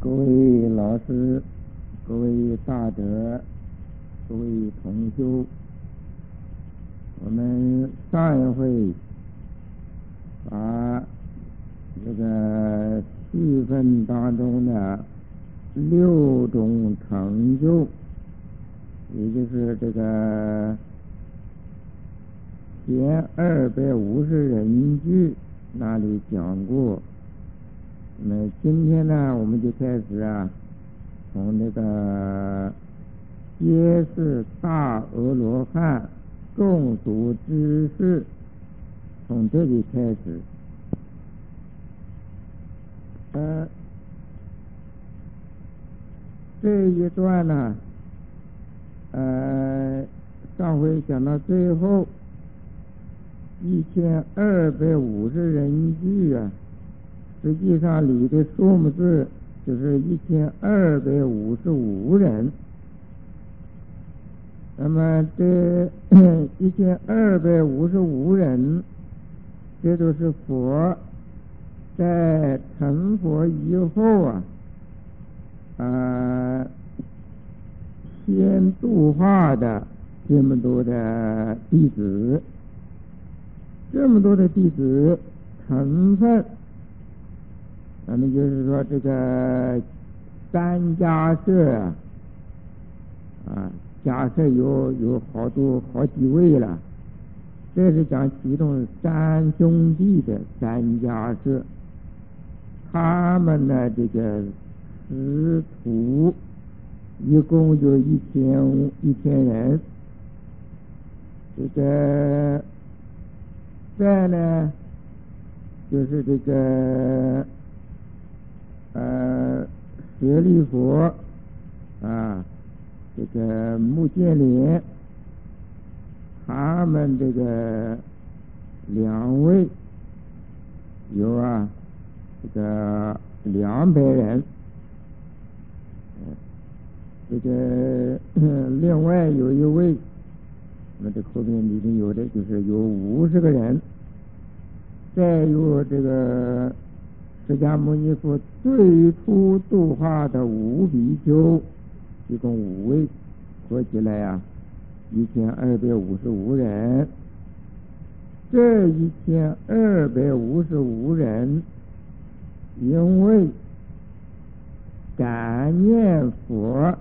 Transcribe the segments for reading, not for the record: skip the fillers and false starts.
各位老师，各位大德，各位同修，我们上一回把这个序分当中的6种成就，也就是这个前250人句那里讲过。那么今天呢，我们就开始从这个揭示大阿罗汉共读知识，从这里开始。这一段呢，上回讲到最后1250人句实际上里的数目字就是1255人。那么这1255人，这都是佛在成佛以后先度化的这么多的弟子，这么多的弟子成分。那么就是说，这个三迦摄迦摄有好几位了。这是讲其中3兄弟的三迦摄，他们呢这个师徒一共就1000人。这个再呢就是这个舍利佛这个目犍连，他们这个2位有这个200人。这个另外有一位，那么这后面里面有的就是有50个人。再有这个释迦牟尼佛最初度化的5比丘，一共5位，合起来1255人。这1255人因为感念佛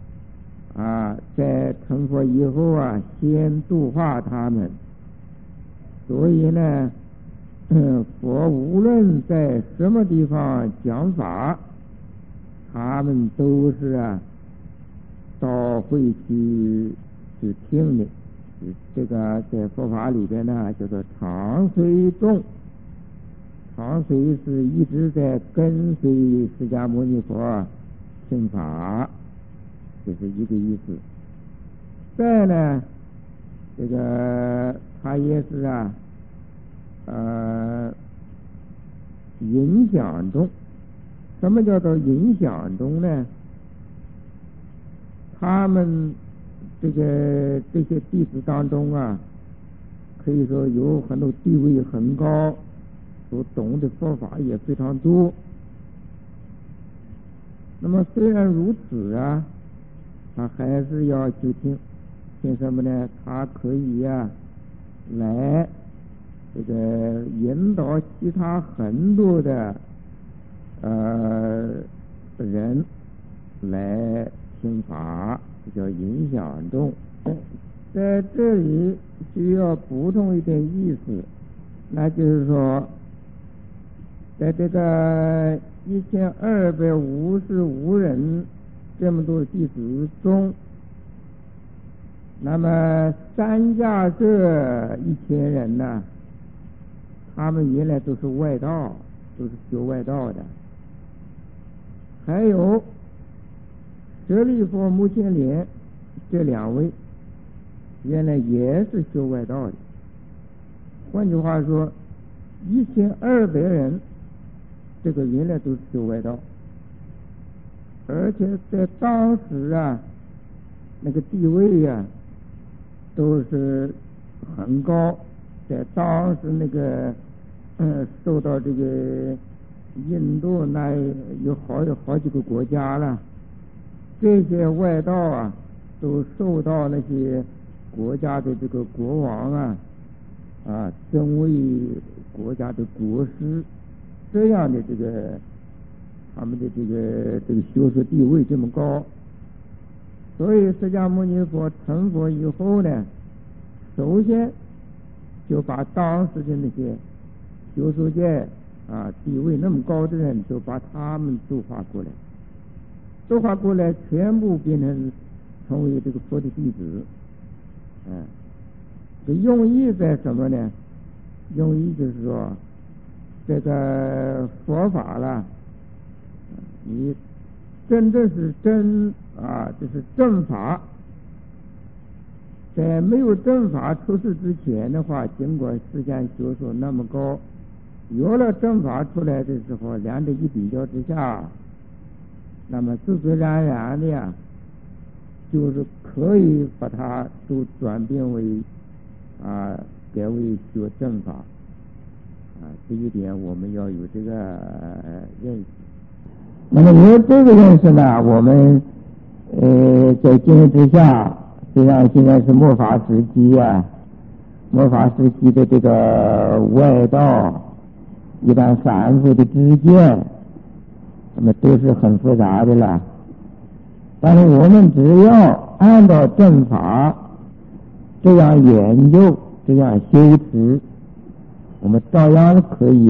在成佛以后先度化他们，所以呢佛无论在什么地方讲法，他们都是到会去听的。这个在佛法里边呢叫做常随众，常随是一直在跟随释迦牟尼佛听法，这是一个意思。再呢这个他也是影响中。什么叫做影响中呢？他们这些弟子当中可以说有很多地位很高，所懂的佛法也非常多。那么虽然如此他还是要去听什么呢？他可以来这个引导其他很多的人来听法，这叫影响众。在这里需要补充一点意思，那就是说在这个1255人这么多弟子中，那么三迦摄1000人他们原来都是外道，都是修外道的。还有舍利弗、目犍连这2位原来也是修外道的。换句话说，1200人这个原来都是修外道，而且在当时那个地位都是很高，在当时那个受到这个印度那有好几个国家了，这些外道啊，都受到那些国家的这个国王尊为国家的国师，这样的这个他们的这个学术地位这么高，所以释迦牟尼佛成佛以后呢，首先就把当时的那些学术界地位那么高的人，就把他们度化过来，全部变成为这个佛的弟子。这用意在什么呢？用意就是说，这个佛法了，你真正是就是正法。在没有正法出世之前的话，尽管世间学术那么高，有了正法出来的时候，两者一比较之下，那么自自然然的呀，就是可以把它都转变为改为学正法这一点我们要有这个认识。那么有这个认识呢，我们在今日之下，虽然现在是末法时期末法时期的这个外道一般反复的知见，那么都是很复杂的了。但是我们只要按照正法这样研究，这样修持，我们照样可以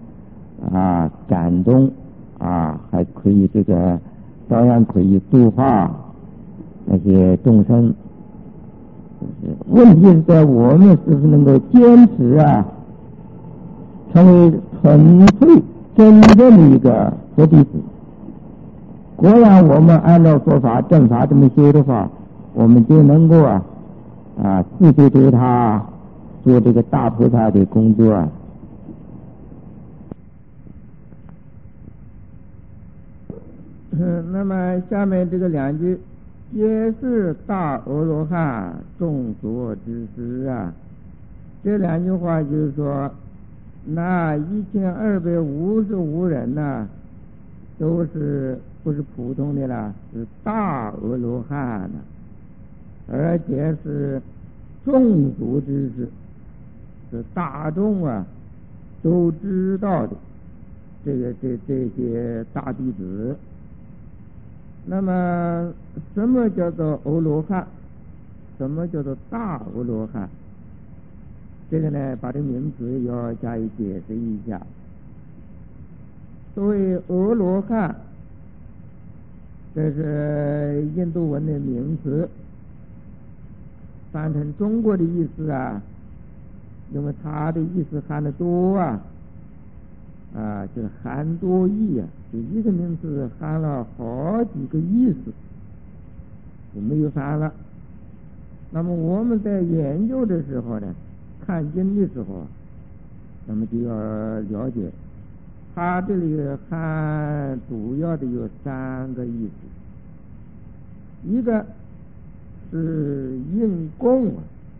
感动还可以照样可以度化那些众生。问题是在我们是不是能够坚持成为纯粹真正的一个佛弟子。果然我们按照佛法正法这么修的话，我们就能够自己对他做这个大菩萨的工作。那么下面这个两句，皆是大阿罗汉众所知识这两句话就是说，那1255人都是不是普通的啦，是大阿罗汉而且是众所知识，是大众都知道的这些大弟子。那么什么叫做阿罗汉？什么叫做大阿罗汉？这个呢，把这名词要加以解释一下。所谓阿罗汉，这是印度文的名词，翻成中国的意思因为它的意思含得多就是含多义就一个名词含了好几个意思，就没有翻了。那么我们在研究的时候呢，看经的时候，那么就要了解，它这里含主要的有3个意思。一个是应供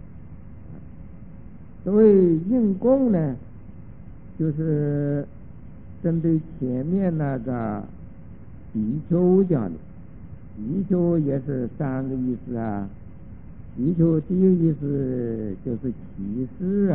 所谓应供呢，就是针对前面那个比丘讲的，比丘也是3个意思比丘第一个意思就是起示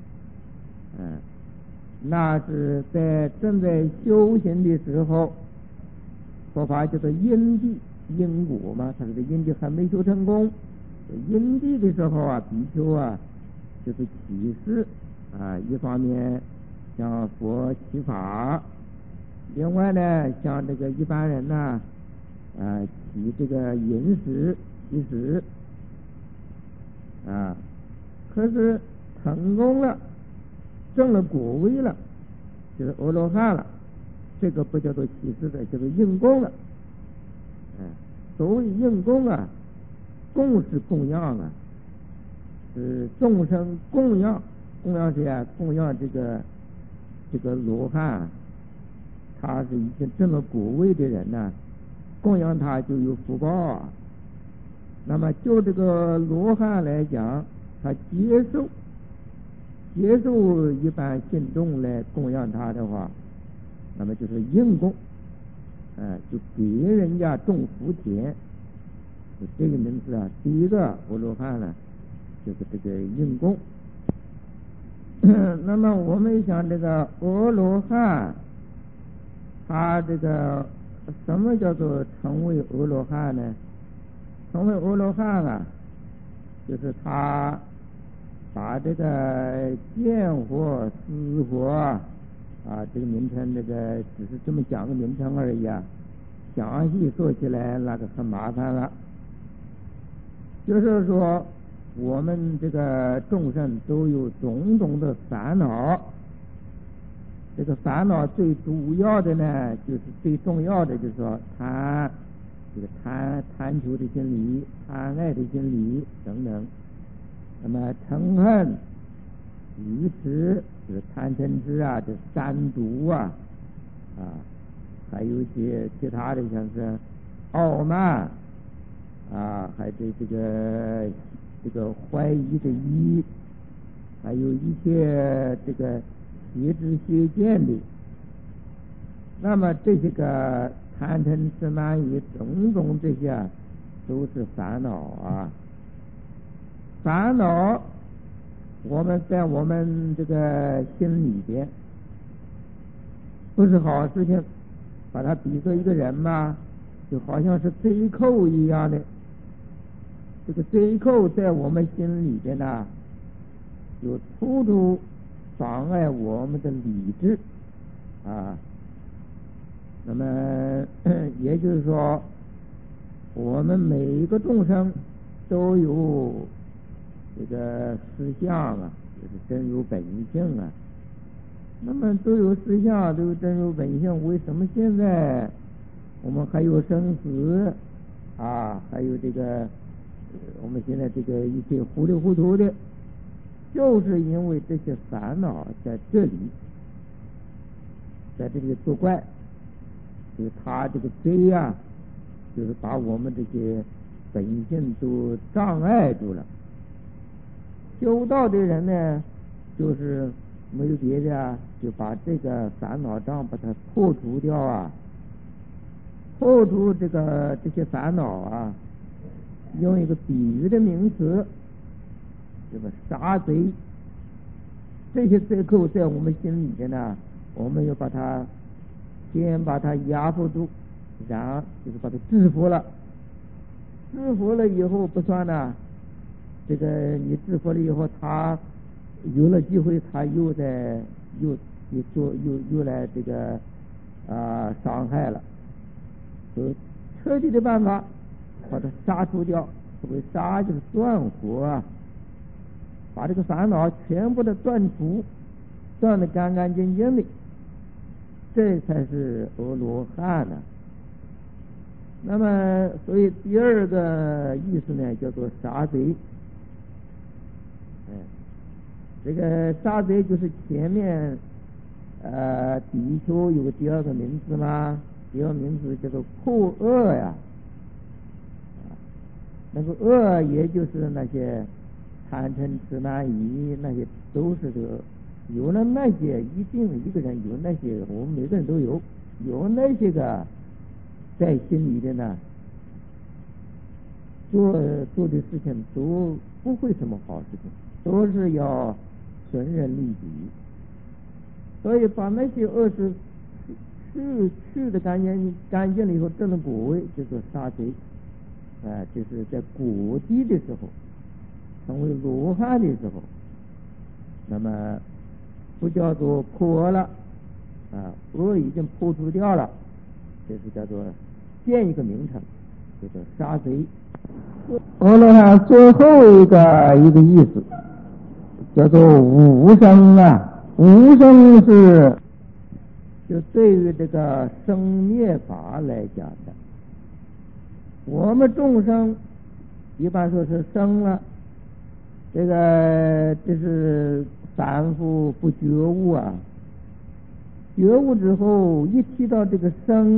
那是正在修行的时候，佛法叫做因地因果嘛，他这个因地还没修成功，因地的时候比丘就是起示一方面向佛祈法，另外呢像这个一般人起这个饮食其实可是成功了，证了果位了，就是阿罗汉了，这个不叫做起示的，叫做应供了。所谓应供供是供养是众生供养谁供养这个罗汉，他是已经证了果位的人供养他就有福报那么就这个罗汉来讲，他接受一般信众来供养他的话， 那么就是应供，就给人家种福田，这个名字啊，第一个阿罗汉呢，就是这个应供。那么我们想这个阿罗汉，他这个什么叫做成为阿罗汉呢？成为阿罗汉啊，就是他把这个见惑、思惑啊，这个名称，这个只是这么讲个名称而已啊，详细说起来那个很麻烦了。就是说，我们这个众生都有种种的烦恼，这个烦恼最主要的呢，就是最重要的，就是说这个贪求的心理、贪爱的心理等等。那么嗔恨、愚痴，就是贪嗔痴啊，这三毒啊，还有一些其他的，像是傲慢还有这个怀疑的疑，还有一些这个邪知邪见的。那么这些个贪嗔痴慢疑种种这些都是烦恼啊。烦恼，我们在我们这个心里边不是好事情，把它比作一个人嘛，就好像是贼寇一样的。这个贼寇在我们心里边呢，就处处妨碍我们的理智那么也就是说，我们每一个众生都有这个思想就是真如本性那么都有思想，都有真如本性，为什么现在我们还有生死还有这个我们现在这个一些糊里糊涂的，就是因为这些烦恼在这里作怪。就是他这个贼就是把我们这些本性都障碍住了。修道的人呢，就是没有别的就把这个烦恼障把它破除掉破除这些烦恼用一个比喻的名词，这个杀贼。这些贼寇在我们心里边呢，我们要先把它压迫住，然后就是把它制服了。制服了以后不算这个你制服了以后，他有了机会，他又来这个伤害了。所以彻底的办法把它杀除掉，所谓杀就是断火把这个烦恼全部的断除，断得干干净净的，这才是阿罗汉那么所以第二个意思呢，叫做杀贼。这个杀贼就是前面比丘有个第二个名字嘛，第二个名字叫做破恶那个恶也就是那些贪嗔痴慢疑，那些都是这个有了那些，一定一个人有那些，我们每个人都有那些个在心里的呢，做的事情都不会什么好事情，都是要损人利己。所以把那些恶事去的干净了以后，证了果位，就做杀贼就是在果地的时候，成为罗汉的时候，那么不叫做破了恶已经破除掉了，这是叫做变一个名称，叫做杀贼。阿罗汉最后一个意思叫做无生无生是就对于这个生灭法来讲的。我们众生一般说是生了，这是凡夫不觉悟觉悟之后一提到这个生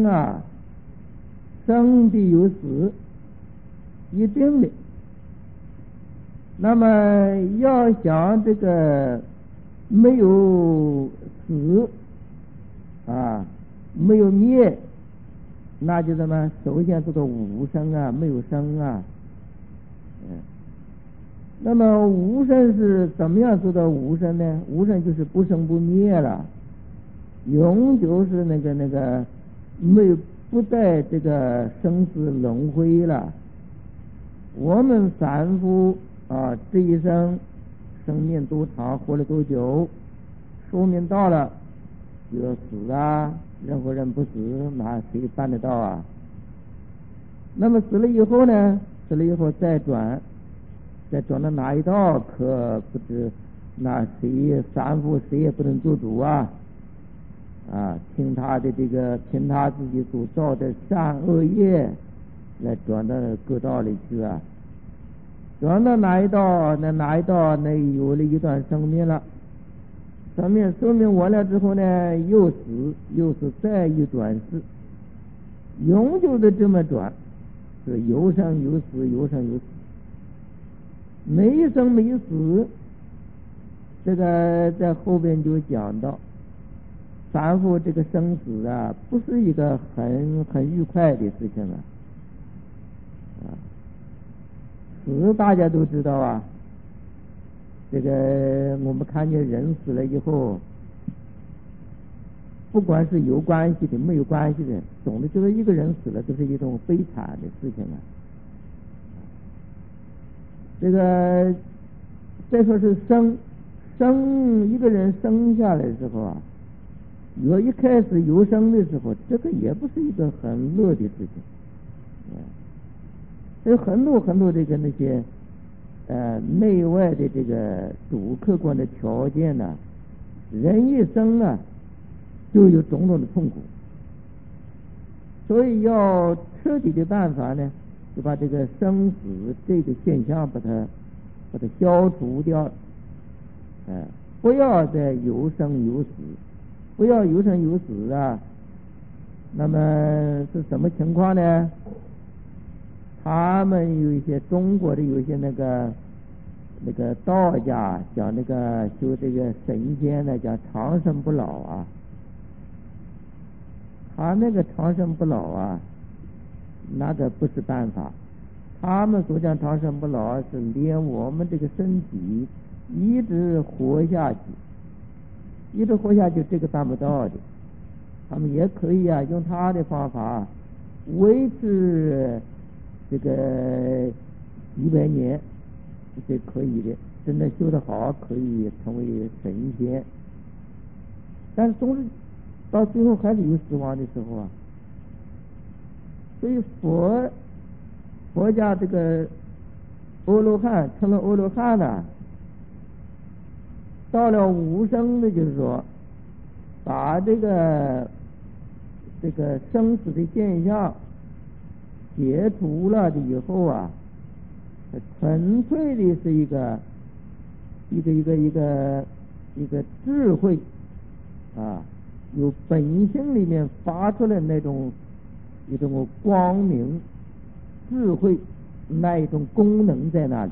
生必有死，一定的。那么要想这个没有死没有灭，那就什么？首先做到无生啊，没有生啊。那么无生是怎么样做到无生呢？无生就是不生不灭了，永久是那个没有不在这个生死轮回了。我们凡夫啊，这一生生命多长，活了多久，寿命到了就要死啊，任何人不死，那谁办得到啊？那么死了以后呢？死了以后再转到哪一道，可不知，那谁凡夫谁也不能做主啊！听他的凭他自己所造的善恶业来转到各道里去啊！转到哪一道，哪一道那有了一段生命了，生命完了之后呢，又是再一转世，永久的这么转，是有生有死，有生有死，没生没死。这个在后边就讲到，凡夫这个生死啊，不是一个很愉快的事情啊。死大家都知道啊，这个我们看见人死了以后，不管是有关系的没有关系的，总的就是一个人死了都是一种悲惨的事情啊。这个再说是生一个人生下来的时候啊，如果一开始有生的时候，这个也不是一个很乐的事情。有很多这个那些内外的这个主客观的条件呢，人一生啊就有种种的痛苦，所以要彻底的办法呢，就把这个生死这个现象把它消除掉，不要再有生有死，不要有生有死啊。那么是什么情况呢？他们有一些中国的有一些那个道家讲那个修这个神仙呢，讲长生不老啊。他那个长生不老啊，那个不是办法。他们所讲长生不老是连我们这个身体一直活下去，这个办不到的。他们也可以啊，用他的方法维持这个几百年，这可以的。真的修得好，可以成为神仙。但是总是到最后还是有死亡的时候啊。所以佛家这个阿罗汉成了阿罗汉了，到了无生的，就是说把这个生死的现象解除了的以后啊，纯粹的是一个智慧啊，由本性里面发出来那种一种光明智慧，那一种功能在那里。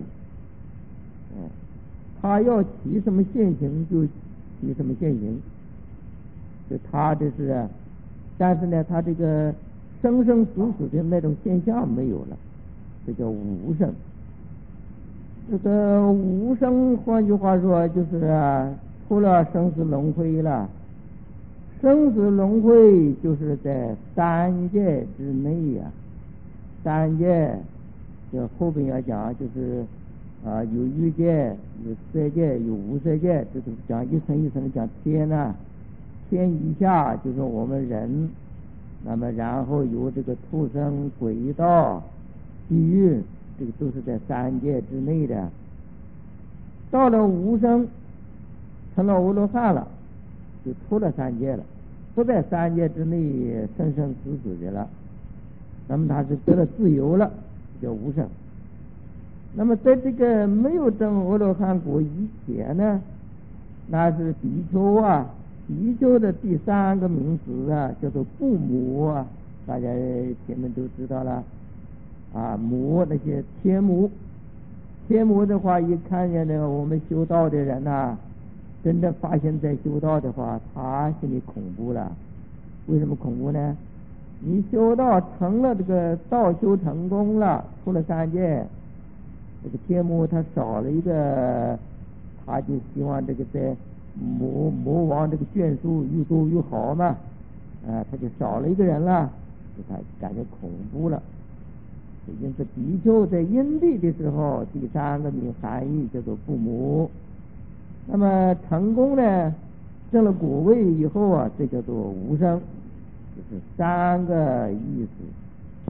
他要起什么现行就起什么现行，就他这是，但是呢，他这个生生死死的那种现象没有了，这叫无生。这个无生，换句话说就是除了生死轮回了。生死轮回就是在三界之内呀，三界这后边要讲，就是有欲界，有色界，有无色界，这都是讲一层一层讲天啊，天以下就是我们人，那么然后有这个畜生、鬼道、地狱，这个都是在三界之内的。到了无生，成了阿罗汉了，就出了三界了，不在三界之内生生死死的了，那么他是得了自由了，叫无生。那么在这个没有证阿罗汉果以前呢，那是比丘啊，比丘的第三个名词啊，叫做不母啊，大家前面都知道了母那些天母的话，一看见那个我们修道的人真的发现在修道的话，他心里恐怖了为什么恐怖呢？你修道成了这个道修成功了，出了三界，这个天目他少了一个，他就希望这个在魔王这个眷属越多越好嘛，他就少了一个人了，他感觉恐怖了。因此比丘在因地的时候，第三个含义叫做父母。那么成功呢，证了果位以后啊，这叫做无生，就是三个意思。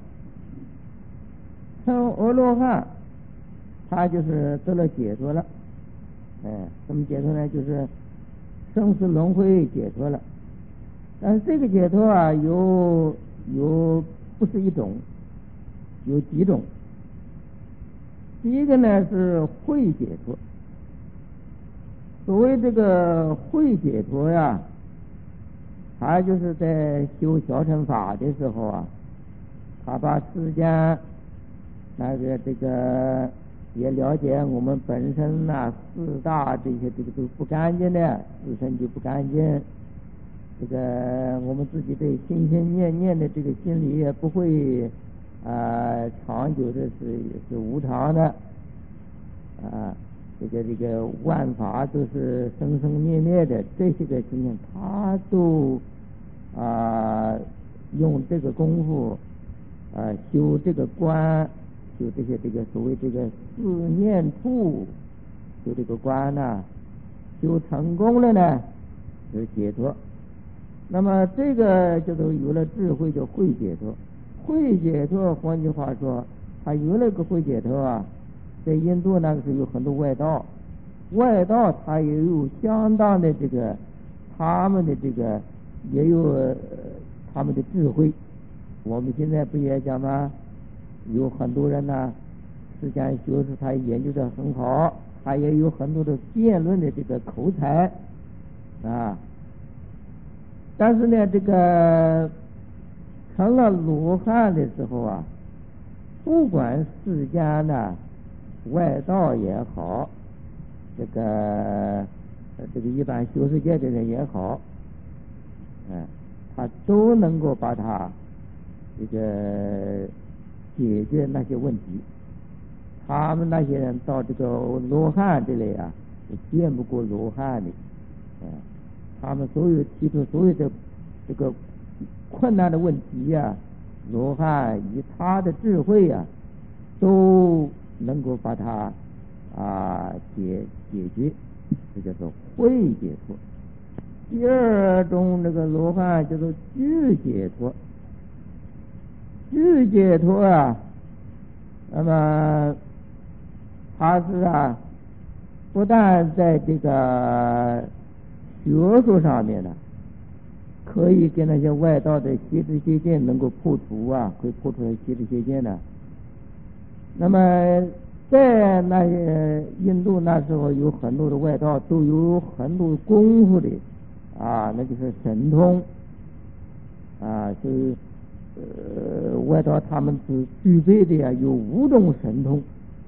成阿罗汉，他就是得了解脱了。什么解脱呢？就是生死轮回解脱了。但是这个解脱啊，有不是一种，有几种。第一个呢是慧解脱。所谓这个慧解脱呀，他就是在修小乘法的时候啊，他把世间这个也了解我们本身四大这些都不干净的，自身就不干净。这个我们自己对心心念念的这个心理也不会长久的是无常的这个万法都是生生灭灭的，这些个情形他都用这个功夫修这个观，修这个所谓这个四念处，修这个观修成功了呢，是解脱。那么这个就都有了智慧，叫慧解脱。慧解脱，换句话说，他有了个慧解脱在印度那个是有很多外道，他也有相当的这个他们的这个也有他们的智慧。我们现在不也讲吗？有很多人实际上学术他研究的很好，他也有很多的辩论的这个口才但是呢，这个成了罗汉的时候不管世间外道也好，这个一般修世界的人也好，他都能够把他这个解决那些问题。他们那些人到这个罗汉这里也见不过罗汉的，他们提出所有的这个困难的问题罗汉以他的智慧都能够把它解决，这叫做慧解脱。第二种这个罗汉叫做智解脱。智解脱那么他是不但在这个学术上面可以跟那些外道的邪知邪见能够破除可以破除邪知邪见那么在那些印度那时候有很多的外道都有很多功夫的那就是神通所以外道他们是具备的有5种神通。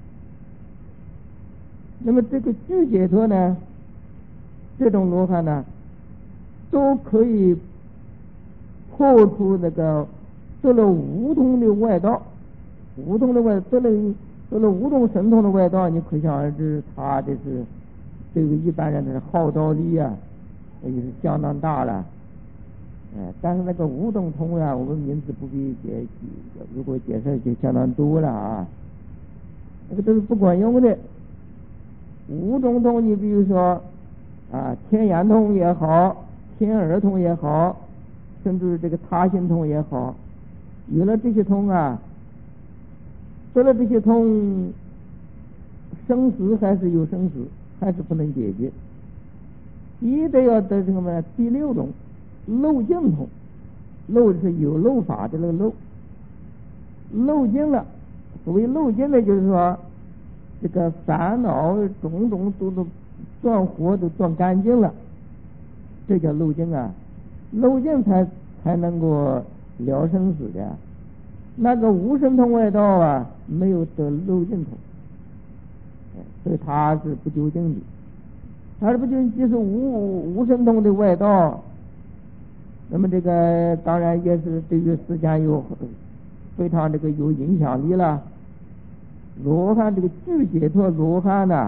那么这个智解脱呢，这种罗汉都可以破除那个得了5通的外道，得了5种神通的外道，你可想而知，他这是对于一般人的号召力也是相当大了。但是那个5种通我们名字不必如果解释就相当多了那个都是不管用的。5种通，你比如说天眼通也好，天耳通也好，甚至这个他心通也好，有了这些通得了这些通，生死还是有生死，还是不能解决。一定要得什么？第6种漏尽通。漏是有漏法的那个漏尽了。所谓漏尽的就是说这个烦恼种种都断火都断干净了，这叫漏尽漏尽才能够了生死的。那个无神通外道没有得漏尽通，所以他是不究竟的。他是不究竟，即使无神通的外道， 那么这个当然也是对于思想有非常这个有影响力了。罗汉这个具解脱罗汉呢，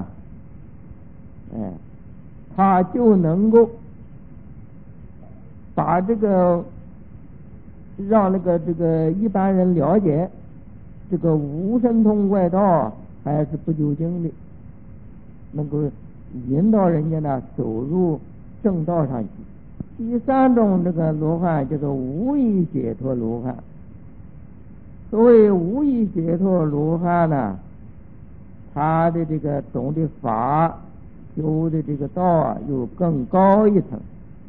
他就能够把这个让这个一般人了解这个无神通外道还是不究竟的，能够引导人家呢走入正道上去。第三种这个罗汉叫做无意解脱罗汉。所谓无意解脱罗汉呢，他的这个懂的法修的这个道啊又更高一层，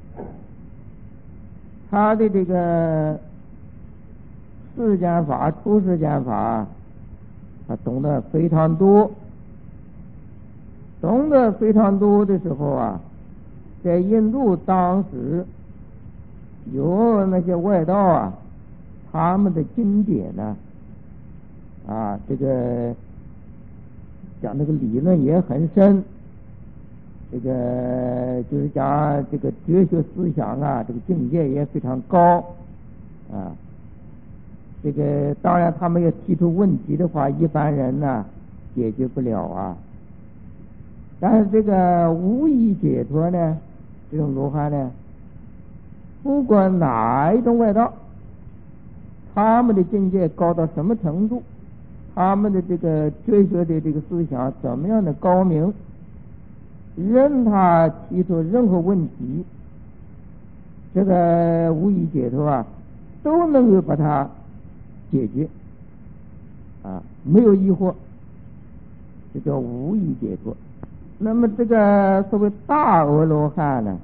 他的这个世间法出世间法他懂得非常多，懂得非常多的时候啊，在印度当时有那些外道啊，他们的经典呢这个讲这个理论也很深，这个就是讲这个哲学思想啊，这个境界也非常高这个当然他们要提出问题的话，一般人呢解决不了但是这个无意解脱呢，这种罗汉呢，不管哪一种外道，他们的境界高到什么程度，他们的这个哲学的这个思想怎么样的高明，任他提出任何问题，这个无意解脱都能够把它解决没有疑惑，这叫无意解脱。那么这个所谓大阿罗汉呢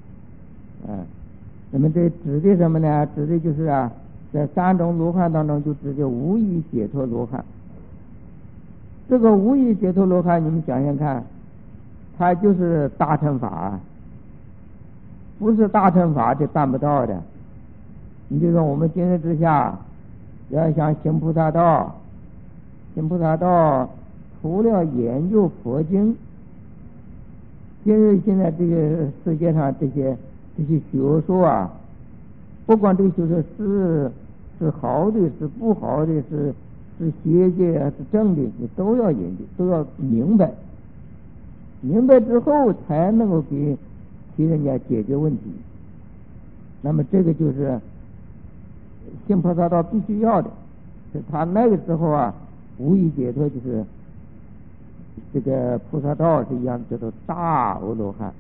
那么这指的什么呢？指的就是在三种罗汉当中就指的无意解脱罗汉。这个无意解脱罗汉，你们想想看，他就是大乘法不是大乘法这办不到的。你就说我们今日之下要想行菩萨道，行菩萨道除了研究佛经，今日现在这个世界上这些学说不管这个学说是好的是不好的，是邪界是正的，你都要研究，都要明白，明白之后才能够替人家解决问题。那么这个就是行菩萨道必须要的。他那个时候无意解脱就是这个菩萨道是一样，叫做大阿罗汉。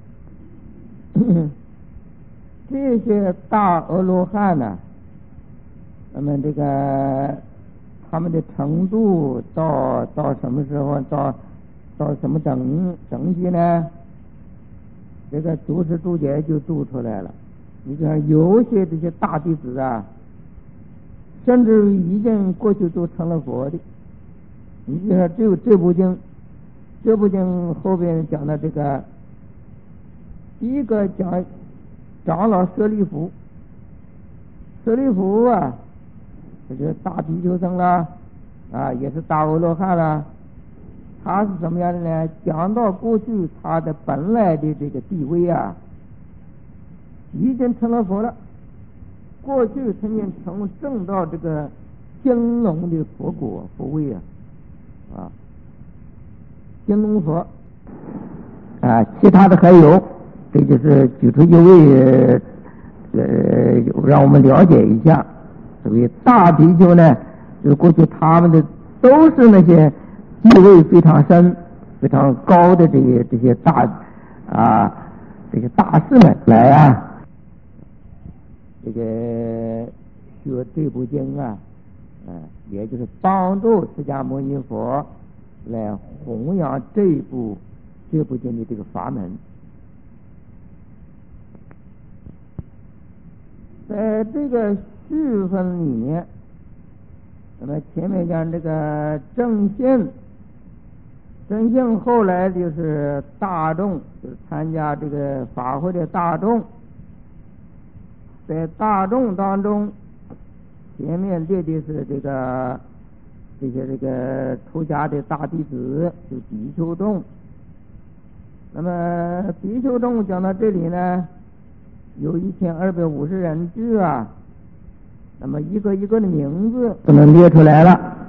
这些大阿罗汉呢，那么这个他们的程度到什么时候，到什么等级呢？这个注释注解就注出来了。你看有些这些大弟子甚至已经过去都成了佛的。你比如说只有这部经后边讲的这个，第一个讲长老舍利弗这是大比丘僧啦也是大阿罗汉啦。他是什么样的呢？讲到过去他的本来的这个地位已经成了佛了，过去曾经证到这个金龙的佛果佛位金龙佛其他的还有，这就是举出一位让我们了解一下。所谓大比丘呢，就是过去他们的都是那些地位非常深非常高的这些这些大师们来这个学这部经也就是帮助释迦牟尼佛来弘扬这部经的这个法门。在这个序分里面，那么前面讲这个正信后来就是大众，就是参加这个法会的大众。在大众当中，前面列的是这些出家的大弟子，就比丘众。那么比丘众讲到这里呢， 有1250人制啊，那么一个一个的名字不能列出来了。